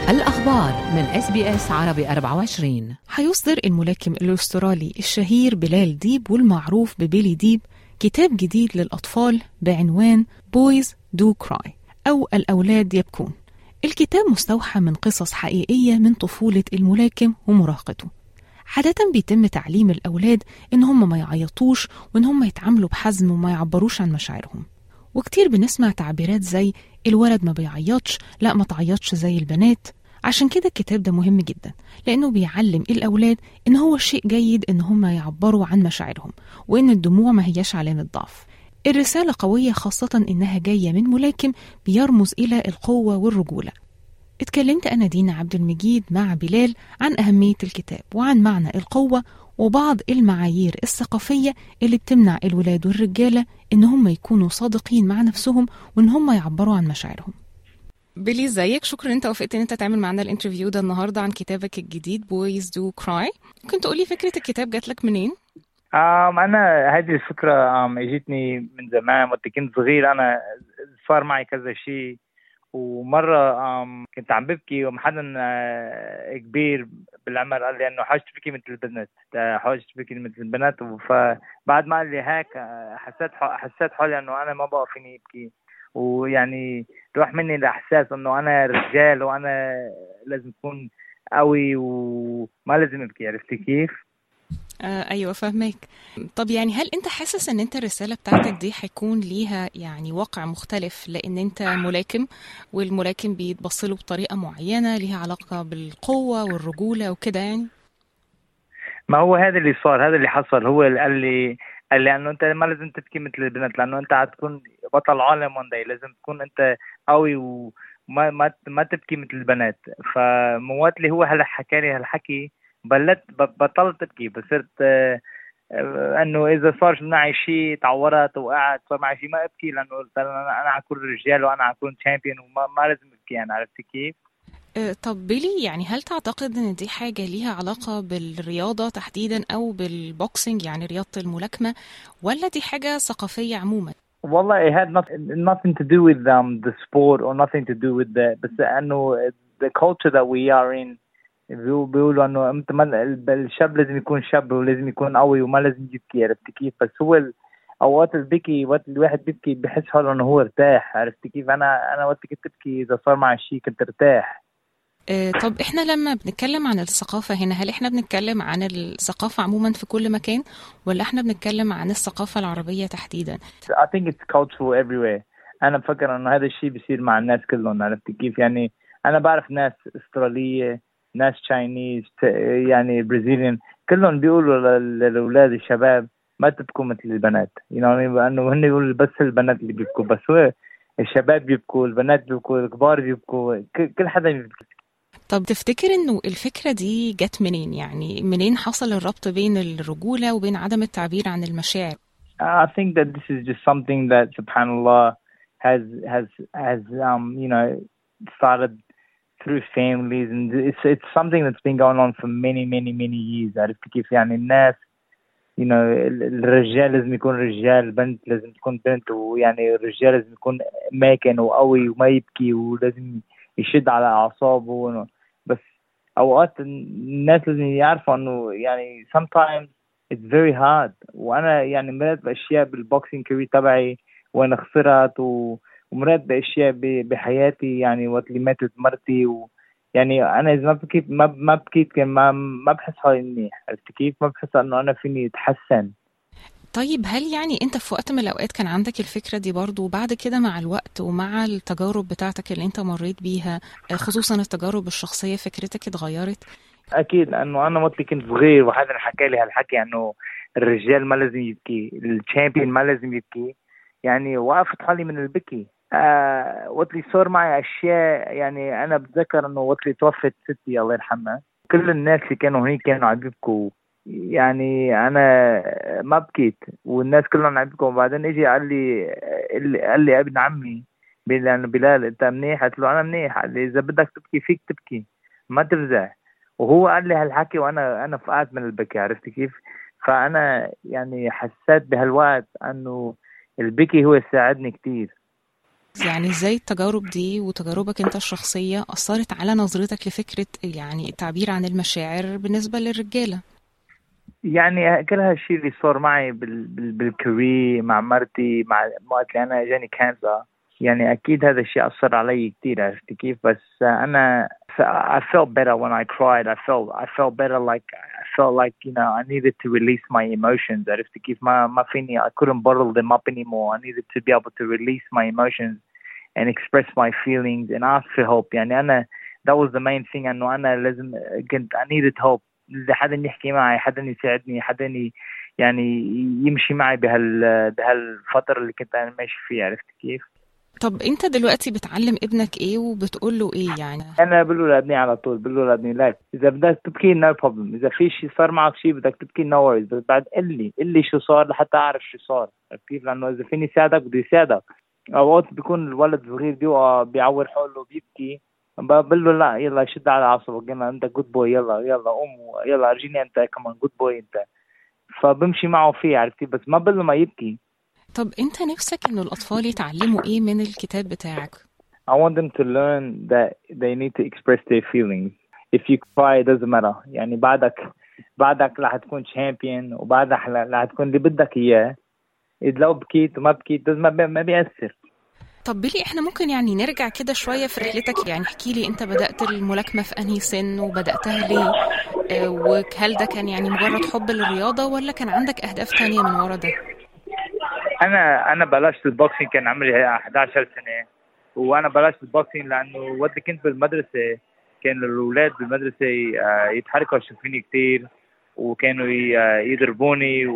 الأخبار من SBS عربي 24. هيصدر الملاكم الأسترالي الشهير بلال ديب والمعروف ببيلي ديب كتاب جديد للأطفال بعنوان Boys Do Cry أو الأولاد يبكون. الكتاب مستوحى من قصص حقيقية من طفولة الملاكم ومراهقته. عادة بيتم تعليم الأولاد إن هم ما يعيطوش وإن هم يتعاملوا بحزم وما يعبروش عن مشاعرهم، وكتير بنسمع تعبيرات زي الولد ما بيعيطش، لا ما تعيطش زي البنات. عشان كده الكتاب ده مهم جدا، لأنه بيعلم الأولاد إن هو شيء جيد إن هم يعبروا عن مشاعرهم، وإن الدموع ما هياش علامة ضعف. الرسالة قوية، خاصة إنها جاية من ملاكم بيرمز إلى القوة والرجولة. اتكلمت أنا دينا عبد المجيد مع بلال عن أهمية الكتاب وعن معنى القوة وبعض المعايير الثقافية اللي بتمنع الولاد والرجالة إن هم يكونوا صادقين مع نفسهم وإن هم يعبروا عن مشاعرهم. بيلي، ازيك؟ شكرا انت وافقت ان انت تعمل معنا الانترفيو ده النهارده عن كتابك الجديد Boys Do Cry. ممكن تقولي فكرة الكتاب جات لك منين؟ أنا هذه الفكرة اجتني من زمان وقت كنت صغير. أنا صار معي كذا شيء، ومرة كنت عم ببكي ومحدا كبير بالعمر قال لي إنه حاجة تبكي مثل البنات، حاجة تبكي مثل البنات. فبعد ما قال لي هيك حسيت حالي إنه أنا ما بقى فيني أبكي، ويعني راح مني الإحساس إنه أنا رجال وأنا لازم أكون قوي وما لازم أبكي. عرفتي كيف؟ أيوة فهمك. طب يعني هل أنت حاسس أن أنت الرسالة بتاعتك دي حيكون ليها يعني واقع مختلف، لأن أنت ملاكم والملاكم بيتبصلوا بطريقة معينة ليها علاقة بالقوة والرجولة وكده؟ يعني ما هو هذا اللي صار، هذا اللي حصل. هو اللي قال لي انه انت ما لازم تبكي مثل البنات، لانه انت هتكون بطل عالم وان داي، لازم تكون انت قوي وما ما تبكي مثل البنات. فموات لي هو هلا حكى لي هالحكي بطلت ابكي، بس صرت انه اذا صار معي شيء تعورت وقعت صار معي شيء ما ابكي، لانه انا اكون رجال وانا اكون تشامبيون وما لازم ابكي. انا عرفت كيف؟ طب بيلي، يعني هل تعتقد ان دي حاجة ليها علاقة بالرياضة تحديدا او بالبوكسينج يعني رياضة الملاكمة، ولا دي حاجة ثقافية عموما؟ والله it had nothing to do with the sport or nothing to do with بس انه the culture that we are in بيقولوا انه انت الشاب لازم يكون شاب ولازم يكون قوي وما لازم يبكي. عرفت كيف؟ بس هو اوقات البكي، وقت الواحد بيبكي بحس حاله انه هو ارتاح. عرفت كيف؟ انا وقت كنت ابكي اذا صار معي شيء كنت ارتاح. طب احنا لما بنتكلم عن الثقافة هنا، هل احنا بنتكلم عن الثقافة عموما في كل مكان، ولا احنا بنتكلم عن الثقافة العربية تحديدا؟ I think it's cultural everywhere. أنا بفكر إنه هذا الشيء بيصير مع الناس كلهم. عرفت كيف؟ يعني أنا بعرف ناس أسترالية، ناس تشاينيز، يعني برازيليين، كلهم بيقولوا للأولاد الشباب ما تبكوا مثل البنات. لأنه هن يقولوا بس البنات اللي بيبكوا، بس هو الشباب بيبكوا، البنات بيبكوا، الكبار بيبكوا، كل حدا بيبكي. طب تفتكر انه الفكرة دي جت منين؟ يعني منين حصل الربط بين الرجولة وبين عدم التعبير عن المشاعر؟ I think that this is just something that subhanallah has started through families, and it's something that's been going on for many years. عرفت كيف؟ يعني الناس الرجال لازم يكون رجال، البنت لازم تكون بنت، ويعني الرجال لازم يكون ماكن وقوي وما يبكي ولازم يشد على أعصابه. بس أوقات الناس لازم يعرفوا إنه يعني sometimes it's very hard. وأنا يعني مرات بأشياء بالبوكسينج كارير تبعي وأنا خسرت، ومرات بأشياء بحياتي، يعني وقت اللي ماتت مرتي يعني أنا إذا ما بكيت كان ما بحس حالي منيح. عرفت كيف؟ ما بحس إنه أنا فيني أتحسن. طيب هل يعني انت في وقت من الاوقات كان عندك الفكرة دي برضو، وبعد كده مع الوقت ومع التجارب بتاعتك اللي انت مريت بيها، خصوصا التجارب الشخصية، فكرتك اتغيرت؟ اكيد، لانه انا وقت كنت صغير وحدا حكى لي هالحكي انه الرجال ما لازم يبكي، الشامبيون ما لازم يبكي، يعني وقفت حالي من البكي. وقت اللي صار معي اشياء، يعني انا بتذكر انه وقت اللي توفت ستي الله يرحمها، كل الناس اللي كانوا هناك كانوا عم يبكوا، يعني انا ما بكيت والناس كلهم عم يبكوا. وبعدين اجي قال لي ابن عمي لانه بلال انت منيح؟ قلت له انا منيح. قال لي اذا بدك تبكي فيك تبكي، ما تفزع. وهو قال لي هالحكي وانا فقعت من البكي. عرفت كيف؟ فانا يعني حسيت بهالوقت انه البكي هو ساعدني كتير. يعني ازاي التجارب دي وتجاربك انت الشخصية أثرت على نظرتك لفكرة يعني التعبير عن المشاعر بالنسبة للرجالة؟ يعني كل هالشيء اللي صار معي بالكارير مع مرتي، مع وقت اللي انا جاني كانسر، يعني اكيد هذا الشيء اثر علي كثير. عرفت كيف؟ بس انا I felt better when I cried. I felt better, like I felt like, you know, I needed to release my emotions. عرفت كيف؟ ما فيني, I couldn't bottle them up anymore. I needed to be able to release my emotions and express my feelings and ask for help. يعني أنا that was the main thing, إنه أنا لازم كنت I needed help. إذا حدا يحكي معي, حدا يساعدني, حدا يعني يمشي معي بهالفترة اللي كنت أنا ماشي فيها. عرفت كيف؟ طب انت دلوقتي بتعلم ابنك ايه وبتقول له ايه يعني؟ انا بقول له لابني على طول, بقول له لابني لا, اذا بدك تبكي no problem, اذا في شيء صار معك شيء بدك تبكي no worries, بس بعد قل لي شو صار لحتى اعرف شو صار. كيف؟ لانه اذا فيني ساعدك بدي ساعدك. اوقات بيكون الولد صغير بيوقع بيعور حوله بيبكي, بقول له لا, يلا شد على اعصابك, يلا انت جود بوي, يلا قوم, يلا ارجيني انت كمان جود بوي انت. فبمشي معه فيه. عرفتي؟ بس ما بقول له ما يبكي. طب انت نفسك انه الاطفال يتعلموا ايه من الكتاب بتاعك؟ I want them to learn that they need to express their feelings. If you cry, it doesn't matter. يعني بعدك رح تكون champion, وبعدك رح تكون اللي بدك إياه. إذا لو بكيت وما بكيت ما بيأثر. طب بيلي, احنا ممكن يعني نرجع كده شوية في رحلتك؟ يعني احكي لي انت بدأت الملاكمة في انهي سن وبدأتها ليه؟ وهل ده كان يعني مجرد حب للرياضة ولا كان عندك اهداف تانية من ورا ده؟ أنا بلشت البوكسينج كان عمري 11 سنة. وانا بلشت البوكسينج لانه وقت كنت بالمدرسه كان الاولاد بالمدرسه يتحركوا يشوفوني كثير, وكانوا يضربوني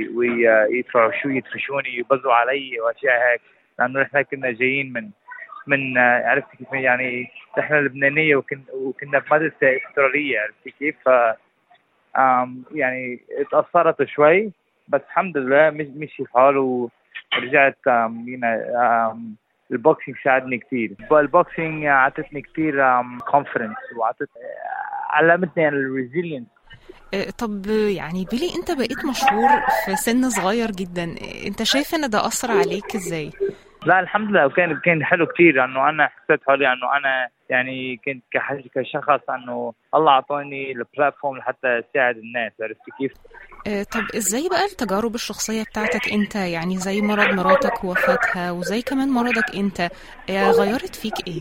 يدفشوني يبزوا علي واشياء هيك, لانه احنا كنا جايين من عرفت كيف يعني, احنا لبنانيه وكنا بمدرسه استراليه. عرفت كيف؟ ف يعني اتاثرت شوي, بس الحمد لله مشي الحال ورجعت. البوكسينج ساعدني كثير. البوكسينج عطتني كثير كونفيدنس, علمتني الريزيلينس. طب يعني بيلي, انت بقيت مشهور في سن صغير جدا, انت شايف ان ده اثر عليك ازاي؟ لا الحمد لله, وكان حلو كثير, لانه انا حسيت حالي انه انا يعني كنت كشخص انه الله اعطاني البلاتفورم لحتى اساعد الناس. عرفت كيف؟ طب ازاي بقى التجارب الشخصية بتاعتك انت, يعني زي مرض مراتك ووفاتها, وزي كمان مرضك انت, غيرت فيك ايه؟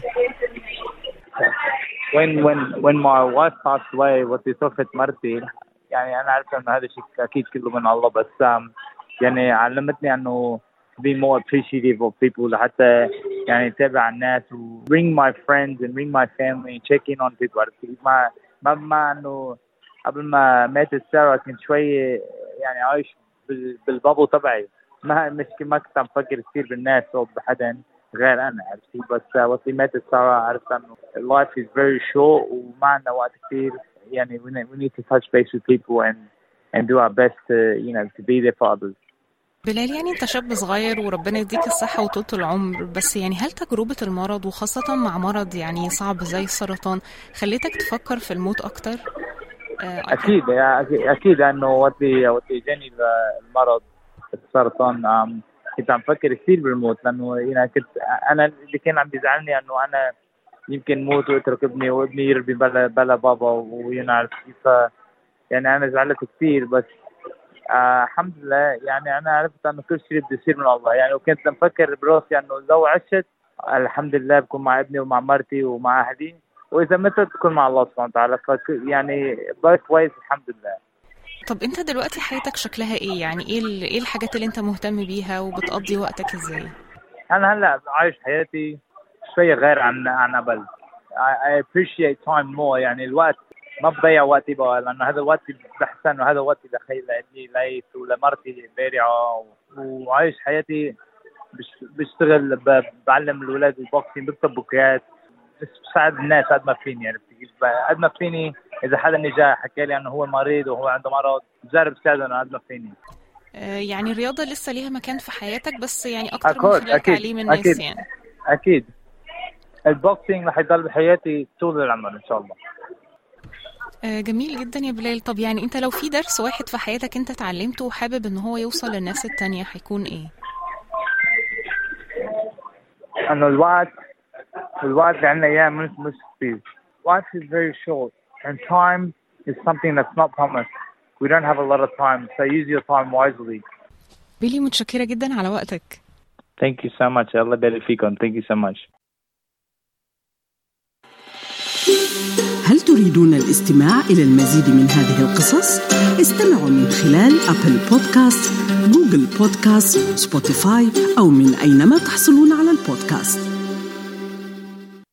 when my wife passed away, وقت توفت مرتي, يعني انا عرفت انه هذا الشيء اكيد كله من الله, بس يعني علمتني انه be more appreciative of people, لحتى يعني تابع الناس و bring my friends and bring my family and check in on people. عرفت ما انه قبل ما ماتت سارة كنت شوية يعني عايش بالبابو تبعي, ما كنت عم فكر كثير بالناس او بحدا غير انا. عرفتي؟ بس وقت ماتت سارة عرفت انه life is very short وما عندنا وقت كثير, يعني we need to touch base with people and do our best to be there for others. بلال, يعني انت شاب صغير وربنا يديك الصحة وطولة العمر, بس يعني هل تجربة المرض وخاصة مع مرض يعني صعب زي السرطان خليتك تفكر في الموت اكتر؟ اكيد انه وقت جاني المرض السرطان كنت عم فكر كثير بالموت, لانه يعني كنت انا اللي كان عم بيزعلني انه انا يمكن موت واترك ابني وابني يربي بلا بابا, وينعرف كيف. يعني انا زعلت كثير, بس الحمد لله يعني انا عرفت انه كل شيء بده يصير من الله. يعني وكنت مفكر براسي انه لو عشت الحمد لله بكون مع ابني ومع مرتي ومع اهلي, واذا متت بكون مع الله سبحانه وتعالى. يعني بس كويس الحمد لله. طب انت دلوقتي حياتك شكلها ايه؟ يعني ايه الحاجات اللي انت مهتم بيها وبتقضي وقتك ازاي؟ انا هلا عايش حياتي شويه غير عن قبل. I appreciate time more. يعني الوقت ما بضيع وقتي بقى, لانه هذا الوقت بحس انه هذا وقتي لخيل لي ليت ولمرتي بارعه, وعايش حياتي بشتغل, بعلم الاولاد البوكسينج, بكتب بوكيات, بساعد الناس قد ما فيني. يعني قد ما فيني, اذا حدا جاي حكى لي انه هو مريض وهو عنده مرض بجرب ساعده قد ما فيني. يعني الرياضه لسه ليها مكان في حياتك, بس يعني اكتر من خلال تعليم الناس. أكيد. يعني اكيد البوكسينج رح يضل بحياتي طول العمر ان شاء الله. جميل جدا يا بلال. طب يعني انت لو في درس واحد في حياتك انت اتعلمته وحابب ان هو يوصل للناس التانية, هيكون ايه؟ إنه الوقت اللي عنا إياه مش كتير. Life is very short and time is something that's not promised. We don't have a lot of time, so use your time wisely. بيلي متشكرة جدا على وقتك. Thank you so much. الله يبارك فيكم. Thank you so much. هل تريدون الاستماع إلى المزيد من هذه القصص؟ استمعوا من خلال أبل بودكاست، جوجل بودكاست، سبوتيفاي أو من أينما تحصلون على البودكاست.